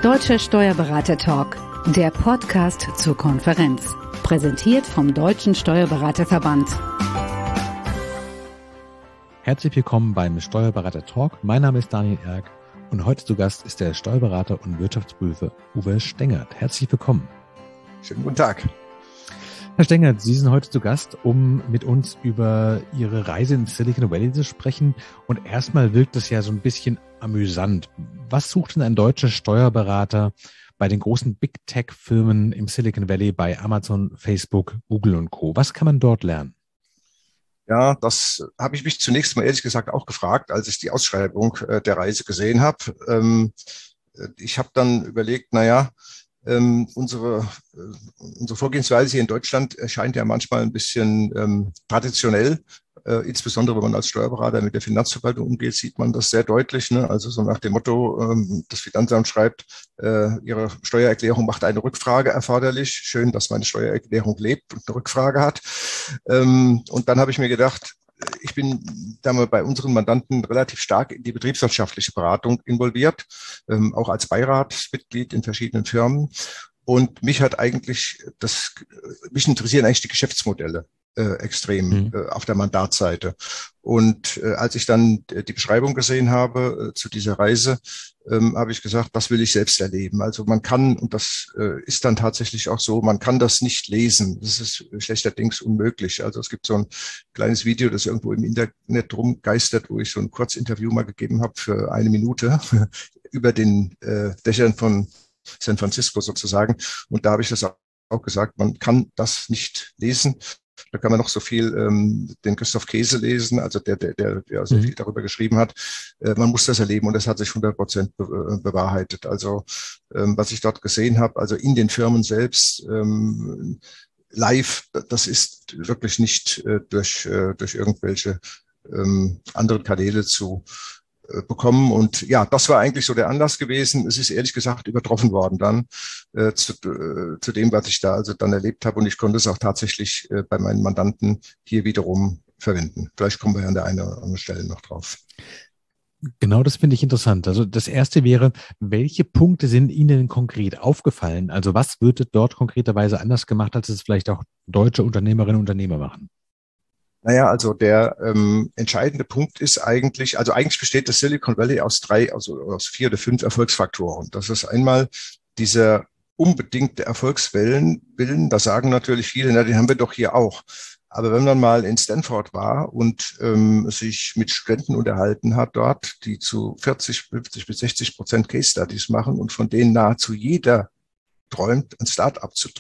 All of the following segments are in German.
Deutscher Steuerberater-Talk, der Podcast zur Konferenz. Präsentiert vom Deutschen Steuerberaterverband. Herzlich willkommen beim Steuerberater-Talk. Mein Name ist Daniel Erck und heute zu Gast ist der Steuerberater und Wirtschaftsprüfer Uwe Stengert. Herzlich willkommen. Schönen guten Tag. Herr Stengert, Sie sind heute zu Gast, um mit uns über Ihre Reise ins Silicon Valley zu sprechen. Und erstmal wirkt es ja so ein bisschen amüsant. Was sucht denn ein deutscher Steuerberater bei den großen Big Tech-Firmen im Silicon Valley, bei Amazon, Facebook, Google und Co.? Was kann man dort lernen? Ja, das habe ich mich zunächst mal ehrlich gesagt auch gefragt, als ich die Ausschreibung der Reise gesehen habe. Ich habe dann überlegt, unsere Vorgehensweise hier in Deutschland erscheint ja manchmal ein bisschen traditionell. Insbesondere wenn man als Steuerberater mit der Finanzverwaltung umgeht, sieht man das sehr deutlich. Ne? Also so nach dem Motto, das Finanzamt schreibt, Ihre Steuererklärung macht eine Rückfrage erforderlich. Schön, dass meine Steuererklärung lebt und eine Rückfrage hat. Und dann habe ich mir gedacht, ich bin da mal bei unseren Mandanten relativ stark in die betriebswirtschaftliche Beratung involviert, auch als Beiratsmitglied in verschiedenen Firmen. Und mich interessieren eigentlich die Geschäftsmodelle extrem auf der Mandatsseite. Und als ich dann die Beschreibung gesehen habe zu dieser Reise, habe ich gesagt, das will ich selbst erleben. Also man kann, und das ist dann tatsächlich auch so, man kann das nicht lesen. Das ist schlechterdings unmöglich. Also es gibt so ein kleines Video, das irgendwo im Internet rumgeistert, wo ich so ein Kurzinterview mal gegeben habe für 1 Minute über den Dächern von San Francisco sozusagen. Und da habe ich das auch gesagt, man kann das nicht lesen. Da kann man noch so viel den Christoph Käse lesen, also der so viel darüber geschrieben hat. Man muss das erleben und das hat sich 100% bewahrheitet. Also was ich dort gesehen habe, also in den Firmen selbst, live, das ist wirklich nicht durch irgendwelche anderen Kanäle zu bekommen. Und ja, das war eigentlich so der Anlass gewesen. Es ist ehrlich gesagt übertroffen worden dann zu dem, was ich da also dann erlebt habe. Und ich konnte es auch tatsächlich bei meinen Mandanten hier wiederum verwenden. Vielleicht kommen wir ja an der einen oder anderen Stelle noch drauf. Genau, das finde ich interessant. Also das erste wäre, welche Punkte sind Ihnen konkret aufgefallen? Also was wird dort konkreterweise anders gemacht, als es vielleicht auch deutsche Unternehmerinnen und Unternehmer machen? Also der entscheidende Punkt ist eigentlich besteht das Silicon Valley aus 4 oder 5 Erfolgsfaktoren. Das ist einmal dieser unbedingte Erfolgswillen, da sagen natürlich viele, den haben wir doch hier auch. Aber wenn man mal in Stanford war und sich mit Studenten unterhalten hat dort, die zu 40, 50 bis 60% Case Studies machen und von denen nahezu jeder träumt, ein Start-up zu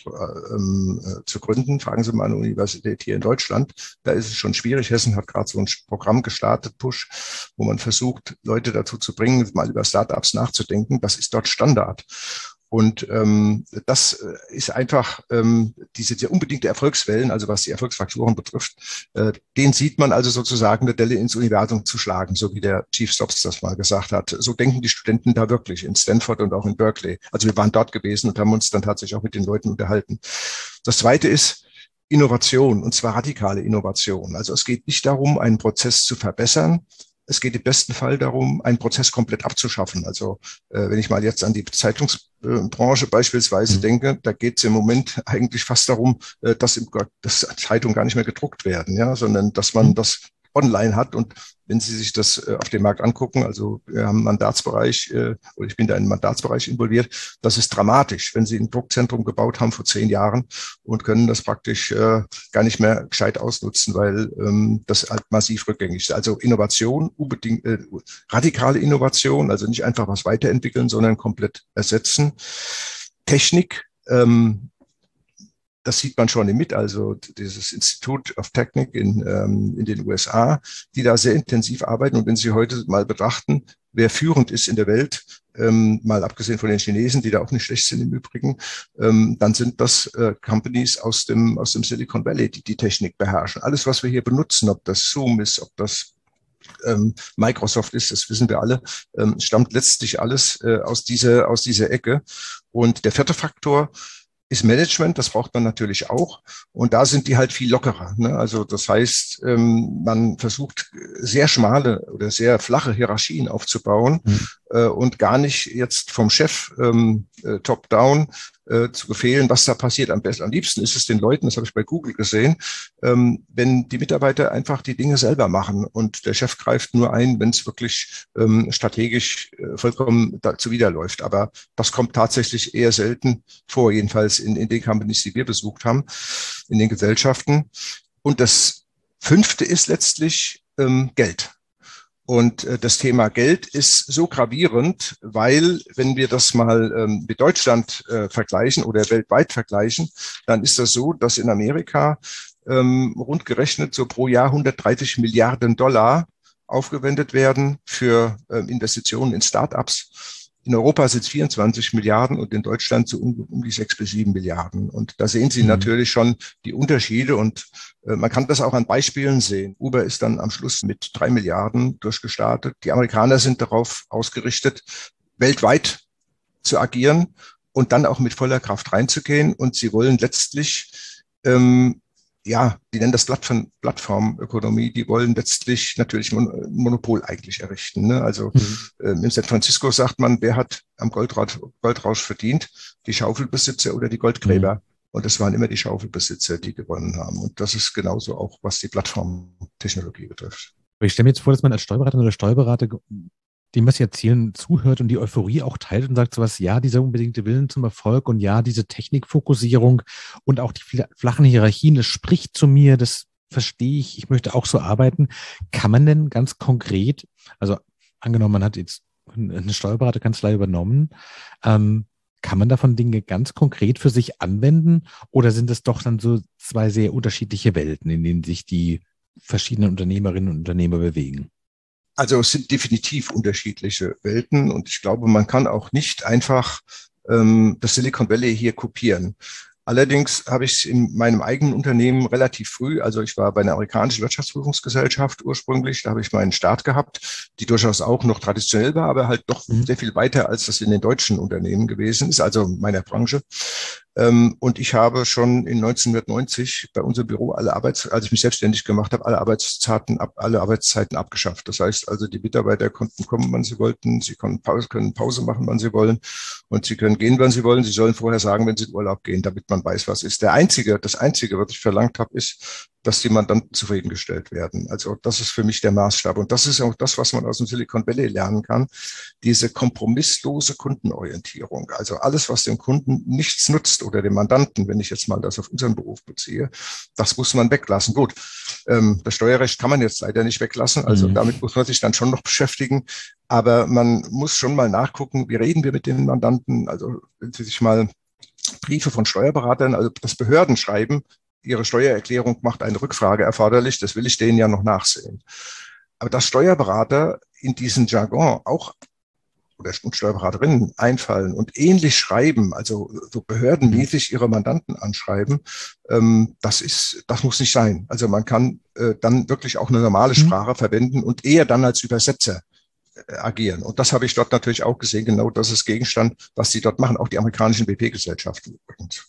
gründen. Fragen Sie mal eine Universität hier in Deutschland. Da ist es schon schwierig. Hessen hat gerade so ein Programm gestartet, Push, wo man versucht, Leute dazu zu bringen, mal über Start-ups nachzudenken. Das ist dort Standard. Und das ist einfach diese unbedingte Erfolgswellen, also was die Erfolgsfaktoren betrifft, den sieht man also sozusagen eine Delle ins Universum zu schlagen, so wie der Chief Stops das mal gesagt hat. So denken die Studenten da wirklich in Stanford und auch in Berkeley. Also wir waren dort gewesen und haben uns dann tatsächlich auch mit den Leuten unterhalten. Das Zweite ist Innovation, und zwar radikale Innovation. Also es geht nicht darum, einen Prozess zu verbessern. Es geht im besten Fall darum, einen Prozess komplett abzuschaffen. Also wenn ich mal jetzt an die Zeitungsbranche beispielsweise denke, da geht es im Moment eigentlich fast darum, dass Zeitungen gar nicht mehr gedruckt werden, ja, sondern dass man das online hat. Und wenn Sie sich das auf dem Markt angucken, also wir haben einen Mandatsbereich, oder ich bin da in einen Mandatsbereich involviert, das ist dramatisch, wenn Sie ein Druckzentrum gebaut haben vor 10 Jahren und können das praktisch gar nicht mehr gescheit ausnutzen, weil das halt massiv rückgängig ist. Also Innovation, unbedingt radikale Innovation, also nicht einfach was weiterentwickeln, sondern komplett ersetzen. Technik, das sieht man schon also dieses Institute of Technik in den USA, die da sehr intensiv arbeiten. Und wenn Sie heute mal betrachten, wer führend ist in der Welt, mal abgesehen von den Chinesen, die da auch nicht schlecht sind im Übrigen, dann sind das Companies aus dem Silicon Valley, die die Technik beherrschen. Alles, was wir hier benutzen, ob das Zoom ist, ob das Microsoft ist, das wissen wir alle, stammt letztlich alles aus dieser Ecke. Und der vierte Faktor, ist Management, das braucht man natürlich auch. Und da sind die halt viel lockerer. Ne? Also das heißt, man versucht sehr schmale oder sehr flache Hierarchien aufzubauen und gar nicht jetzt vom Chef top-down zu befehlen, was da passiert. Am liebsten ist es den Leuten, das habe ich bei Google gesehen, wenn die Mitarbeiter einfach die Dinge selber machen und der Chef greift nur ein, wenn es wirklich strategisch vollkommen zuwiderläuft. Aber das kommt tatsächlich eher selten vor, jedenfalls in den Companies, die wir besucht haben, in den Gesellschaften. Und das Fünfte ist letztlich Geld. Und das Thema Geld ist so gravierend, weil wenn wir das mal mit Deutschland vergleichen oder weltweit vergleichen, dann ist das so, dass in Amerika rund gerechnet so pro Jahr 130 Milliarden Dollar aufgewendet werden für Investitionen in Start-ups. In Europa sind es 24 Milliarden und in Deutschland so um die 6 bis 7 Milliarden. Und da sehen Sie natürlich schon die Unterschiede und man kann das auch an Beispielen sehen. Uber ist dann am Schluss mit 3 Milliarden durchgestartet. Die Amerikaner sind darauf ausgerichtet, weltweit zu agieren und dann auch mit voller Kraft reinzugehen. Und sie wollen letztlich die nennen das Plattformökonomie, die wollen letztlich natürlich ein Monopol eigentlich errichten. Ne? Also in San Francisco sagt man, wer hat am Goldrausch verdient? Die Schaufelbesitzer oder die Goldgräber? Und es waren immer die Schaufelbesitzer, die gewonnen haben. Und das ist genauso auch, was die Plattformtechnologie betrifft. Ich stelle mir jetzt vor, dass man als Steuerberaterin oder Steuerberater dem, was Sie erzählen, zuhört und die Euphorie auch teilt und sagt sowas, ja, dieser unbedingte Willen zum Erfolg und ja, diese Technikfokussierung und auch die flachen Hierarchien, das spricht zu mir, das verstehe ich möchte auch so arbeiten. Kann man denn ganz konkret, also angenommen, man hat jetzt eine Steuerberaterkanzlei übernommen, kann man davon Dinge ganz konkret für sich anwenden oder sind es doch dann so zwei sehr unterschiedliche Welten, in denen sich die verschiedenen Unternehmerinnen und Unternehmer bewegen? Also es sind definitiv unterschiedliche Welten und ich glaube, man kann auch nicht einfach das Silicon Valley hier kopieren. Allerdings habe ich es in meinem eigenen Unternehmen relativ früh, also ich war bei einer amerikanischen Wirtschaftsprüfungsgesellschaft ursprünglich, da habe ich meinen Start gehabt, die durchaus auch noch traditionell war, aber halt doch sehr viel weiter, als das in den deutschen Unternehmen gewesen ist, also meiner Branche. Und ich habe schon in 1990 bei unserem Büro als ich mich selbstständig gemacht habe, alle Arbeitszeiten abgeschafft. Das heißt also, die Mitarbeiter konnten kommen, wann sie wollten, sie können Pause machen, wann sie wollen und sie können gehen, wann sie wollen. Sie sollen vorher sagen, wenn sie in Urlaub gehen, damit man weiß, was ist. Das Einzige, was ich verlangt habe, ist, dass die Mandanten zufriedengestellt werden. Also das ist für mich der Maßstab. Und das ist auch das, was man aus dem Silicon Valley lernen kann. Diese kompromisslose Kundenorientierung. Also alles, was dem Kunden nichts nutzt oder dem Mandanten, wenn ich jetzt mal das auf unseren Beruf beziehe, das muss man weglassen. Gut, das Steuerrecht kann man jetzt leider nicht weglassen. Also damit muss man sich dann schon noch beschäftigen. Aber man muss schon mal nachgucken, wie reden wir mit den Mandanten? Also wenn Sie sich mal Briefe von Steuerberatern, also das Behördenschreiben, Ihre Steuererklärung macht eine Rückfrage erforderlich, das will ich denen ja noch nachsehen. Aber dass Steuerberater in diesen Jargon auch oder Steuerberaterinnen einfallen und ähnlich schreiben, also so behördenmäßig ihre Mandanten anschreiben, das muss nicht sein. Also man kann dann wirklich auch eine normale Sprache verwenden und eher dann als Übersetzer agieren. Und das habe ich dort natürlich auch gesehen. Genau das ist Gegenstand, was sie dort machen, auch die amerikanischen BP-Gesellschaften übrigens.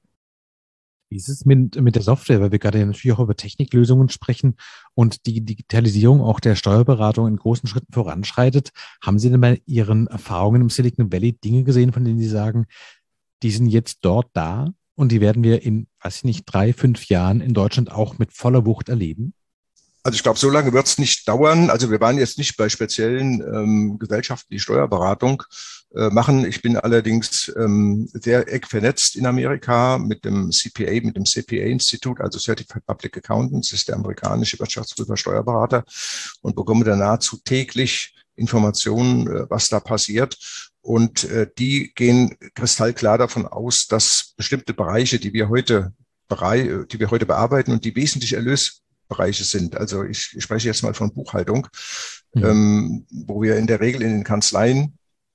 Wie ist es mit der Software, weil wir gerade natürlich auch über Techniklösungen sprechen und die Digitalisierung auch der Steuerberatung in großen Schritten voranschreitet? Haben Sie denn bei Ihren Erfahrungen im Silicon Valley Dinge gesehen, von denen Sie sagen, die sind jetzt dort da und die werden wir in, 3, 5 Jahren in Deutschland auch mit voller Wucht erleben? Also ich glaube, so lange wird es nicht dauern. Also wir waren jetzt nicht bei speziellen Gesellschaften, die Steuerberatung machen. Ich bin allerdings sehr eng vernetzt in Amerika mit dem CPA-Institut, also Certified Public Accountants, ist der amerikanische Wirtschaftsprüfer Steuerberater und bekomme da nahezu täglich Informationen, was da passiert. Und die gehen kristallklar davon aus, dass bestimmte Bereiche, die wir heute bearbeiten und die wesentlich Erlösbereiche sind. Also ich spreche jetzt mal von Buchhaltung, wo wir in der Regel in den Kanzleien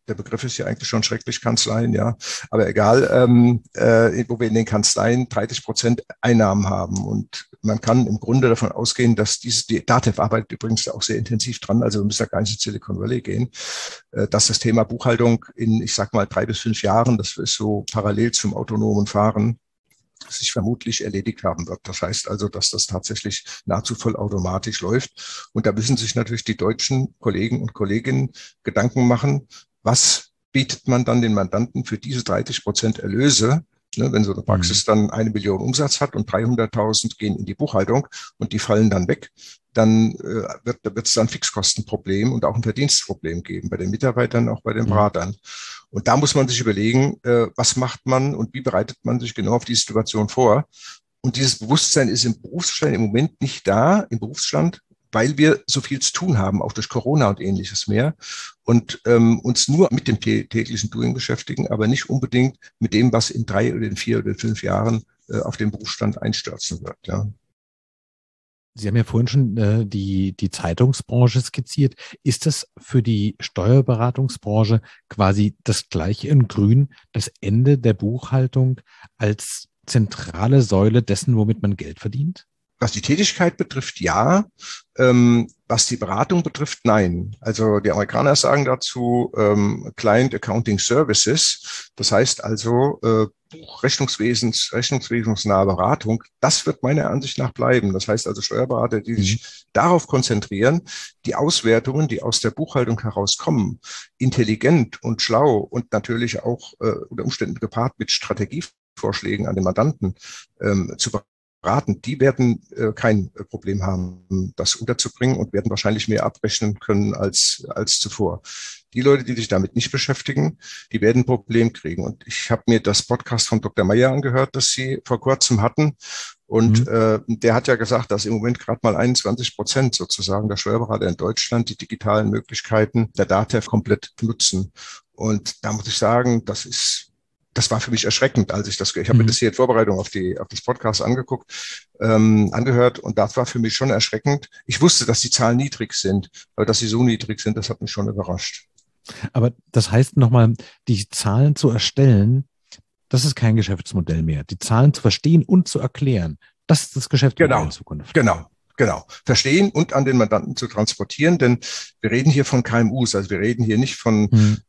der Begriff ist ja eigentlich schon schrecklich, Kanzleien, ja, aber egal, wo wir in den Kanzleien 30% Einnahmen haben. Und man kann im Grunde davon ausgehen, dass die DATEV arbeitet übrigens auch sehr intensiv dran, also wir müssen da gar nicht in Silicon Valley gehen, dass das Thema Buchhaltung in, ich sag mal, 3 bis 5 Jahren, das ist so parallel zum autonomen Fahren, sich vermutlich erledigt haben wird. Das heißt also, dass das tatsächlich nahezu vollautomatisch läuft. Und da müssen sich natürlich die deutschen Kollegen und Kolleginnen Gedanken machen, was bietet man dann den Mandanten für diese 30% Erlöse, ne, wenn so eine Praxis dann 1 Million Umsatz hat und 300.000 gehen in die Buchhaltung und die fallen dann weg, dann wird es dann ein Fixkostenproblem und auch ein Verdienstproblem geben bei den Mitarbeitern, auch bei den Beratern. Und da muss man sich überlegen, was macht man und wie bereitet man sich genau auf die Situation vor. Und dieses Bewusstsein ist im Berufsstand im Moment nicht da, im Berufsstand, weil wir so viel zu tun haben, auch durch Corona und Ähnliches mehr, und uns nur mit dem täglichen Doing beschäftigen, aber nicht unbedingt mit dem, was in 3 oder in 4 oder 5 Jahren auf den Berufsstand einstürzen wird. Ja. Sie haben ja vorhin schon die Zeitungsbranche skizziert. Ist das für die Steuerberatungsbranche quasi das Gleiche in Grün, das Ende der Buchhaltung als zentrale Säule dessen, womit man Geld verdient? Was die Tätigkeit betrifft, ja. Was die Beratung betrifft, nein. Also die Amerikaner sagen dazu Client Accounting Services. Das heißt also rechnungswesensnahe Beratung. Das wird meiner Ansicht nach bleiben. Das heißt also Steuerberater, die sich darauf konzentrieren, die Auswertungen, die aus der Buchhaltung herauskommen, intelligent und schlau und natürlich auch unter Umständen gepaart mit Strategievorschlägen an den Mandanten zu beraten, die werden kein Problem haben, das unterzubringen und werden wahrscheinlich mehr abrechnen können als zuvor. Die Leute, die sich damit nicht beschäftigen, die werden ein Problem kriegen. Und ich habe mir das Podcast von Dr. Meyer angehört, das Sie vor kurzem hatten. Und der hat ja gesagt, dass im Moment gerade mal 21% sozusagen der Steuerberater in Deutschland die digitalen Möglichkeiten der DATEV komplett nutzen. Und da muss ich sagen, das war für mich erschreckend, als ich habe mir das hier in Vorbereitung auf das Podcast angehört, und das war für mich schon erschreckend. Ich wusste, dass die Zahlen niedrig sind, aber dass sie so niedrig sind, das hat mich schon überrascht. Aber das heißt nochmal, die Zahlen zu erstellen, das ist kein Geschäftsmodell mehr. Die Zahlen zu verstehen und zu erklären, das ist das Geschäftsmodell in Zukunft. Genau. Verstehen und an den Mandanten zu transportieren, denn wir reden hier von KMUs, also wir reden hier nicht von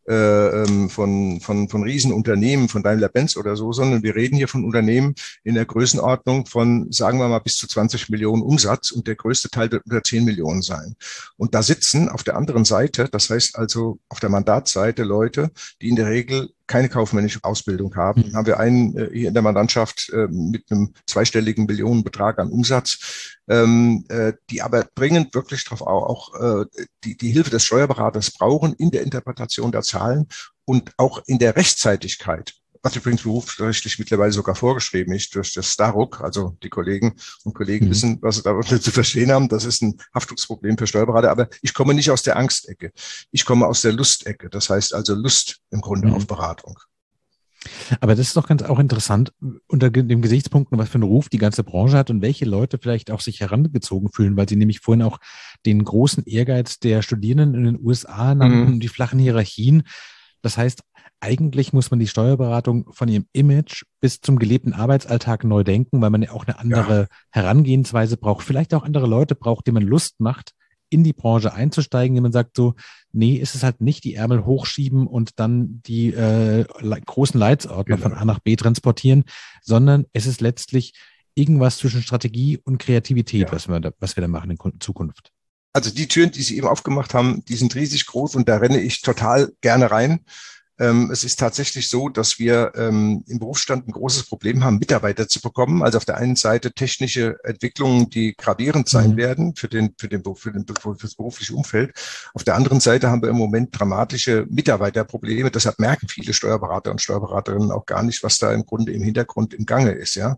Riesenunternehmen, von Daimler-Benz oder so, sondern wir reden hier von Unternehmen in der Größenordnung von, sagen wir mal, bis zu 20 Millionen Umsatz, und der größte Teil wird unter 10 Millionen sein. Und da sitzen auf der anderen Seite, das heißt also auf der Mandatsseite, Leute, die in der Regel keine kaufmännische Ausbildung haben. Haben wir einen hier in der Mandantschaft mit einem zweistelligen Millionenbetrag an Umsatz, die aber dringend wirklich die Hilfe des Steuerberaters brauchen in der Interpretation der Zahlen und auch in der Rechtzeitigkeit, was übrigens berufsrechtlich mittlerweile sogar vorgeschrieben ist durch das STARUG. Also die Kollegen und Kollegen wissen, was sie darunter zu verstehen haben. Das ist ein Haftungsproblem für Steuerberater. Aber ich komme nicht aus der Angstecke. Ich komme aus der Lustecke. Das heißt also Lust im Grunde auf Beratung. Aber das ist doch ganz auch interessant unter dem Gesichtspunkt, was für einen Ruf die ganze Branche hat und welche Leute vielleicht auch sich herangezogen fühlen, weil Sie nämlich vorhin auch den großen Ehrgeiz der Studierenden in den USA nannten, die flachen Hierarchien. Das heißt, eigentlich muss man die Steuerberatung von ihrem Image bis zum gelebten Arbeitsalltag neu denken, weil man ja auch eine andere Herangehensweise braucht, vielleicht auch andere Leute braucht, denen man Lust macht, in die Branche einzusteigen, indem man sagt so, nee, ist es halt nicht die Ärmel hochschieben und dann die großen Leitsordner von A nach B transportieren, sondern es ist letztlich irgendwas zwischen Strategie und Kreativität, was wir da machen in Zukunft. Also die Türen, die Sie eben aufgemacht haben, die sind riesig groß und da renne ich total gerne rein. Es ist tatsächlich so, dass wir im Berufsstand ein großes Problem haben, Mitarbeiter zu bekommen. Also auf der einen Seite technische Entwicklungen, die gravierend sein werden für das berufliche Umfeld. Auf der anderen Seite haben wir im Moment dramatische Mitarbeiterprobleme. Deshalb merken viele Steuerberater und Steuerberaterinnen auch gar nicht, was da im Grunde im Hintergrund im Gange ist, ja.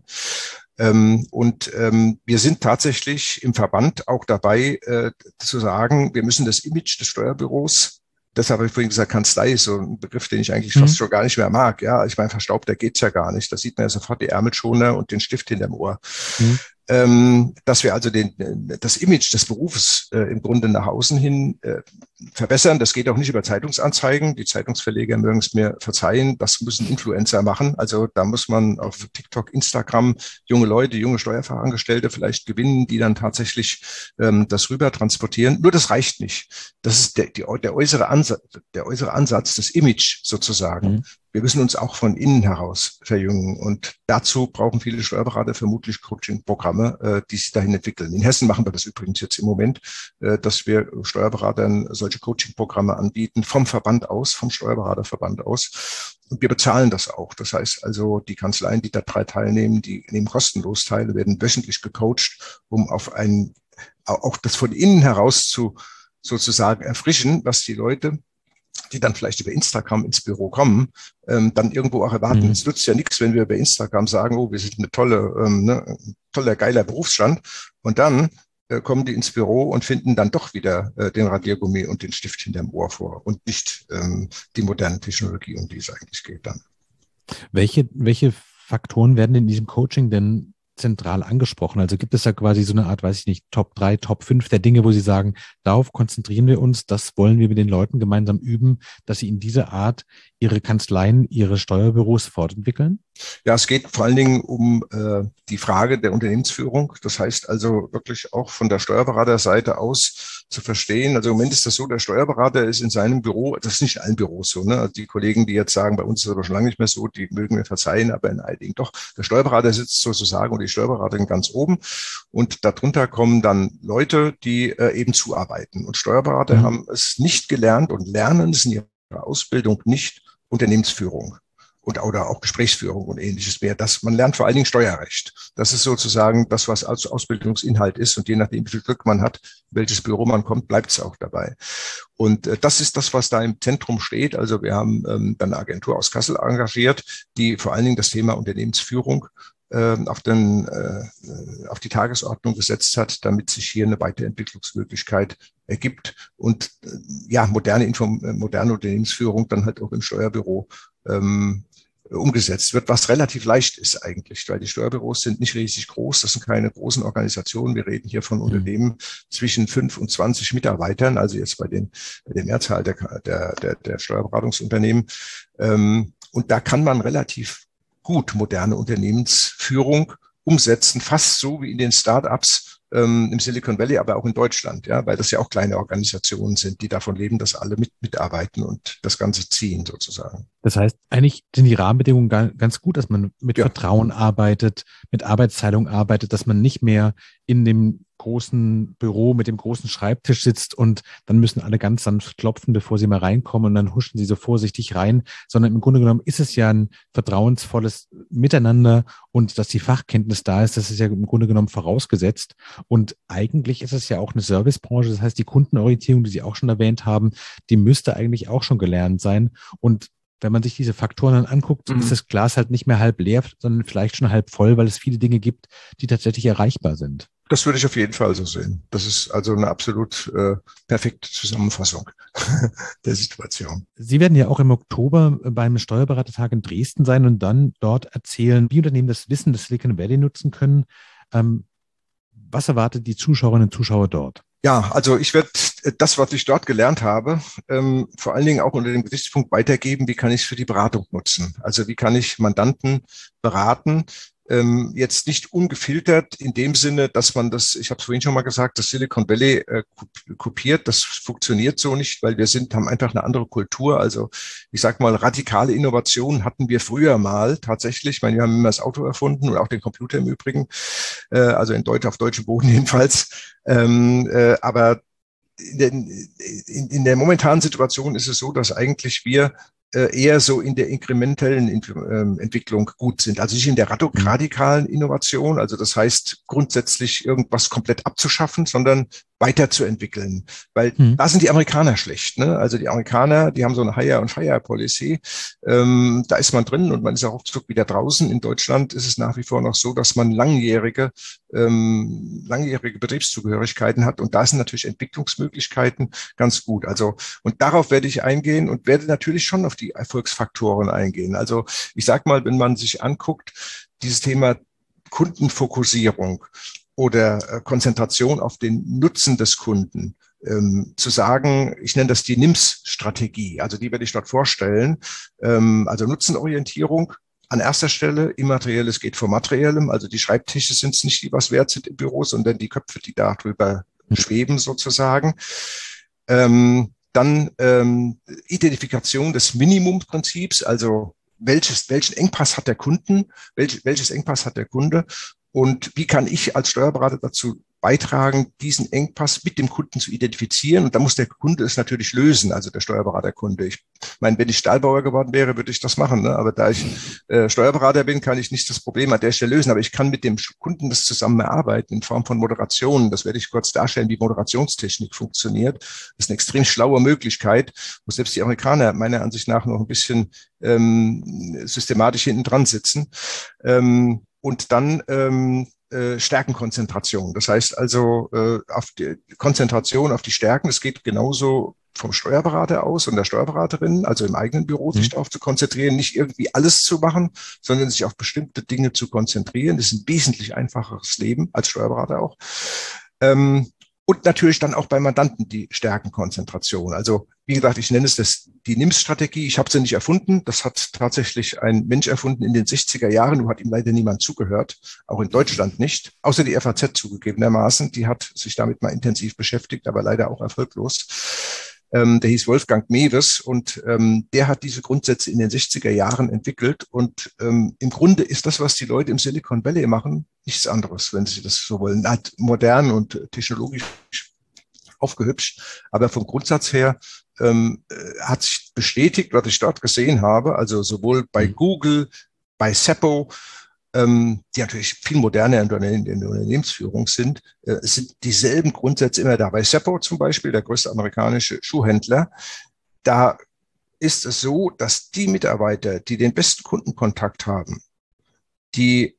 Wir sind tatsächlich im Verband auch dabei, zu sagen, wir müssen das Image des Steuerbüros, deshalb habe ich vorhin gesagt, Kanzlei ist so ein Begriff, den ich eigentlich fast schon gar nicht mehr mag. Ja, ich meine, verstaubter geht's ja gar nicht. Da sieht man ja sofort die Ärmelschoner und den Stift hinterm Ohr. dass wir also das Image des Berufes im Grunde nach außen hin verbessern. Das geht auch nicht über Zeitungsanzeigen. Die Zeitungsverleger mögen es mir verzeihen. Das müssen Influencer machen. Also da muss man auf TikTok, Instagram junge Leute, junge Steuerfachangestellte vielleicht gewinnen, die dann tatsächlich das rüber transportieren. Nur das reicht nicht. Das ist der äußere Ansatz, das Image sozusagen. Mhm. Wir müssen uns auch von innen heraus verjüngen. Und dazu brauchen viele Steuerberater vermutlich Coaching-Programme, die sich dahin entwickeln. In Hessen machen wir das übrigens jetzt im Moment, dass wir Steuerberatern solche Coaching-Programme anbieten, vom Verband aus, vom Steuerberaterverband aus. Und wir bezahlen das auch. Das heißt also, die Kanzleien, die da teilnehmen, die nehmen kostenlos teil, werden wöchentlich gecoacht, um auf auch das von innen heraus sozusagen erfrischen, was die Leute, die dann vielleicht über Instagram ins Büro kommen, dann irgendwo auch erwarten. Es nützt ja nichts, wenn wir über Instagram sagen, oh, wir sind eine toller, geiler Berufsstand. Und dann kommen die ins Büro und finden dann doch wieder den Radiergummi und den Stift hinterm Ohr vor und nicht die moderne Technologie, um die es eigentlich geht dann. Welche Faktoren werden in diesem Coaching denn zentral angesprochen? Also gibt es da quasi so eine Art, weiß ich nicht, Top 3, Top 5 der Dinge, wo Sie sagen, darauf konzentrieren wir uns, das wollen wir mit den Leuten gemeinsam üben, dass sie in dieser Art ihre Kanzleien, ihre Steuerbüros fortentwickeln? Ja, es geht vor allen Dingen um die Frage der Unternehmensführung. Das heißt also wirklich auch von der Steuerberaterseite aus zu verstehen. Also im Moment ist das so, der Steuerberater ist in seinem Büro, das ist nicht in allen Büros so, ne? Also die Kollegen, die jetzt sagen, bei uns ist es aber schon lange nicht mehr so, die mögen mir verzeihen, aber in einigen doch. Der Steuerberater sitzt sozusagen und die Steuerberaterin ganz oben und darunter kommen dann Leute, die eben zuarbeiten. Und Steuerberater haben es nicht gelernt und lernen es in ihrer Ausbildung nicht, Unternehmensführung oder auch Gesprächsführung und Ähnliches mehr. Man lernt vor allen Dingen Steuerrecht. Das ist sozusagen das, was als Ausbildungsinhalt ist. Und je nachdem, wie viel Glück man hat, welches Büro man kommt, bleibt es auch dabei. Und das ist das, was da im Zentrum steht. Also wir haben dann eine Agentur aus Kassel engagiert, die vor allen Dingen das Thema Unternehmensführung auf die Tagesordnung gesetzt hat, damit sich hier eine Weiterentwicklungsmöglichkeit ergibt und moderne Unternehmensführung dann halt auch im Steuerbüro umgesetzt wird, was relativ leicht ist eigentlich, weil die Steuerbüros sind nicht riesig groß, das sind keine großen Organisationen. Wir reden hier von Unternehmen zwischen 5 und 20 Mitarbeitern, also jetzt bei der Mehrzahl der Steuerberatungsunternehmen. Und da kann man relativ gut moderne Unternehmensführung umsetzen, fast so wie in den Start-ups im Silicon Valley, aber auch in Deutschland, ja, weil das ja auch kleine Organisationen sind, die davon leben, dass alle mitarbeiten und das Ganze ziehen sozusagen. Das heißt, eigentlich sind die Rahmenbedingungen ganz gut, dass man mit Vertrauen arbeitet, mit Arbeitsteilung arbeitet, dass man nicht mehr in dem großen Büro mit dem großen Schreibtisch sitzt und dann müssen alle ganz sanft klopfen, bevor sie mal reinkommen und dann huschen sie so vorsichtig rein, sondern im Grunde genommen ist es ja ein vertrauensvolles Miteinander und dass die Fachkenntnis da ist, das ist ja im Grunde genommen vorausgesetzt und eigentlich ist es ja auch eine Servicebranche, das heißt die Kundenorientierung, die Sie auch schon erwähnt haben, die müsste eigentlich auch schon gelernt sein und wenn man sich diese Faktoren dann anguckt, ist das Glas halt nicht mehr halb leer, sondern vielleicht schon halb voll, weil es viele Dinge gibt, die tatsächlich erreichbar sind. Das würde ich auf jeden Fall so sehen. Das ist also eine absolut perfekte Zusammenfassung der Situation. Sie werden ja auch im Oktober beim Steuerberatertag in Dresden sein und dann dort erzählen, wie Unternehmen das Wissen des Silicon Valley nutzen können. Was erwartet die Zuschauerinnen und Zuschauer dort? Ja, also ich werde das, was ich dort gelernt habe, vor allen Dingen auch unter dem Gesichtspunkt weitergeben, wie kann ich es für die Beratung nutzen? Also wie kann ich Mandanten beraten? Jetzt nicht ungefiltert in dem Sinne, dass man das, ich habe es vorhin schon mal gesagt, das Silicon Valley kopiert. Das funktioniert so nicht, weil haben einfach eine andere Kultur. Also ich sag mal, radikale Innovationen hatten wir früher mal tatsächlich. Ich meine, wir haben immer das Auto erfunden und auch den Computer im Übrigen, also auf deutschem Boden jedenfalls. Aber in der momentanen Situation ist es so, dass eigentlich wir eher so in der inkrementellen Entwicklung gut sind. Also nicht in der radikalen Innovation, also das heißt grundsätzlich irgendwas komplett abzuschaffen, sondern weiterzuentwickeln. Weil da sind die Amerikaner schlecht. Ne? Also die Amerikaner, die haben so eine Hire-and-Fire-Policy. Da ist man drin und man ist auch ruckzuck wieder draußen. In Deutschland ist es nach wie vor noch so, dass man langjährige Betriebszugehörigkeiten hat. Und da sind natürlich Entwicklungsmöglichkeiten ganz gut. Also, und darauf werde ich eingehen und werde natürlich schon auf die Erfolgsfaktoren eingehen. Also ich sag mal, wenn man sich anguckt, dieses Thema Kundenfokussierung oder Konzentration auf den Nutzen des Kunden, zu sagen, ich nenne das die NIMS-Strategie, also die werde ich dort vorstellen, also Nutzenorientierung an erster Stelle, Immaterielles geht vor Materiellem, also die Schreibtische sind es nicht, die was wert sind im Büro, sondern die Köpfe, die da drüber schweben sozusagen. Dann Identifikation des Minimumprinzips, also welchen Engpass hat der Kunden, welches Engpass hat der Kunde und wie kann ich als Steuerberater dazu beitragen, diesen Engpass mit dem Kunden zu identifizieren. Und da muss der Kunde es natürlich lösen, also der Steuerberaterkunde. Ich meine, wenn ich Stahlbauer geworden wäre, würde ich das machen. Ne? Aber da ich Steuerberater bin, kann ich nicht das Problem an der Stelle lösen. Aber ich kann mit dem Kunden das zusammen erarbeiten in Form von Moderationen. Das werde ich kurz darstellen, wie Moderationstechnik funktioniert. Das ist eine extrem schlaue Möglichkeit, wo selbst die Amerikaner meiner Ansicht nach noch ein bisschen systematisch hinten dran sitzen. Und dann Stärkenkonzentration. Das heißt also auf die Konzentration auf die Stärken. Es geht genauso vom Steuerberater aus und der Steuerberaterin, also im eigenen Büro, sich darauf zu konzentrieren, nicht irgendwie alles zu machen, sondern sich auf bestimmte Dinge zu konzentrieren. Das ist ein wesentlich einfacheres Leben als Steuerberater auch. Und natürlich dann auch bei Mandanten die Stärkenkonzentration. Also wie gesagt, ich nenne es die NIMS-Strategie. Ich habe sie nicht erfunden. Das hat tatsächlich ein Mensch erfunden in den 60er Jahren. Nur hat ihm leider niemand zugehört, auch in Deutschland nicht. Außer die FAZ zugegebenermaßen. Die hat sich damit mal intensiv beschäftigt, aber leider auch erfolglos. Der hieß Wolfgang Mewes und der hat diese Grundsätze in den 60er Jahren entwickelt. Und im Grunde ist das, was die Leute im Silicon Valley machen, nichts anderes, wenn sie das so wollen. Halt modern und technologisch aufgehübscht. Aber vom Grundsatz her hat sich bestätigt, was ich dort gesehen habe. Also sowohl bei Google, bei Seppo, die natürlich viel moderner in der Unternehmensführung sind, sind dieselben Grundsätze immer da. Bei Seppo zum Beispiel, der größte amerikanische Schuhhändler, da ist es so, dass die Mitarbeiter, die den besten Kundenkontakt haben, die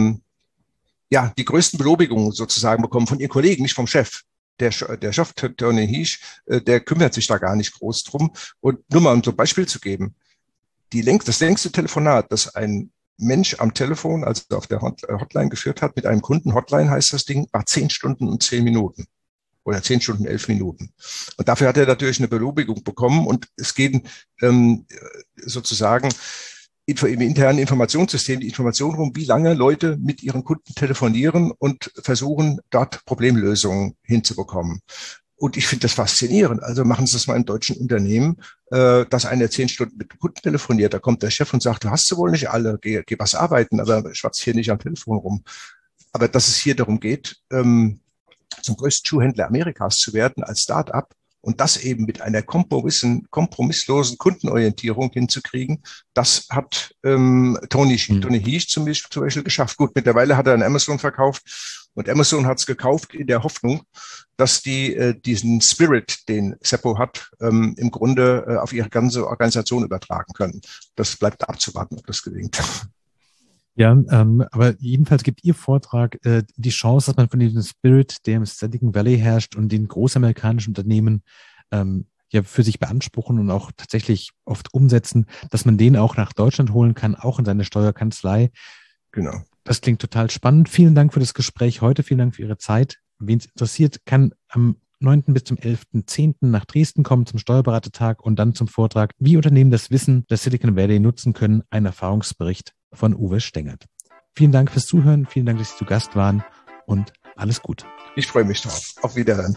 die größten Belobigungen sozusagen bekommen von ihren Kollegen, nicht vom Chef. Der Chef, Tony Hiesch, der kümmert sich da gar nicht groß drum. Und nur mal um so ein Beispiel zu geben, das längste Telefonat, das ein Mensch am Telefon, also auf der Hotline geführt hat, mit einem Kunden, Hotline heißt das Ding, war 10 Stunden und 10 Minuten. Oder 10 Stunden, 11 Minuten. Und dafür hat er natürlich eine Belobigung bekommen und es geht sozusagen im internen Informationssystem die Information rum, wie lange Leute mit ihren Kunden telefonieren und versuchen, dort Problemlösungen hinzubekommen. Und ich finde das faszinierend. Also machen Sie das mal in deutschen Unternehmen, dass einer 10 Stunden mit dem Kunden telefoniert. Da kommt der Chef und sagt, du hast sie wohl nicht alle, geh was arbeiten, aber schwatz hier nicht am Telefon rum. Aber dass es hier darum geht, zum größten Schuhhändler Amerikas zu werden als Start-up und das eben mit einer kompromisslosen Kundenorientierung hinzukriegen, das hat Tony Hiesch zum Beispiel geschafft. Gut, mittlerweile hat er an Amazon verkauft und Amazon hat es gekauft in der Hoffnung, dass die diesen Spirit, den Seppo hat, im Grunde auf ihre ganze Organisation übertragen können. Das bleibt abzuwarten, ob das gelingt. Ja, aber jedenfalls gibt Ihr Vortrag die Chance, dass man von diesem Spirit, der im Silicon Valley herrscht und den großamerikanischen Unternehmen für sich beanspruchen und auch tatsächlich oft umsetzen, dass man den auch nach Deutschland holen kann, auch in seine Steuerkanzlei. Genau. Das klingt total spannend. Vielen Dank für das Gespräch heute. Vielen Dank für Ihre Zeit. Wen es interessiert, kann am 9. bis zum 11.10. nach Dresden kommen zum Steuerberatertag und dann zum Vortrag, wie Unternehmen das Wissen des Silicon Valley nutzen können, ein Erfahrungsbericht von Uwe Stengert. Vielen Dank fürs Zuhören, vielen Dank, dass Sie zu Gast waren und alles gut. Ich freue mich drauf. Auf Wiederhören.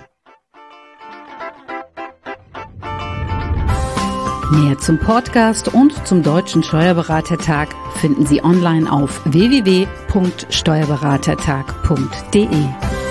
Mehr zum Podcast und zum Deutschen Steuerberatertag finden Sie online auf www.steuerberatertag.de.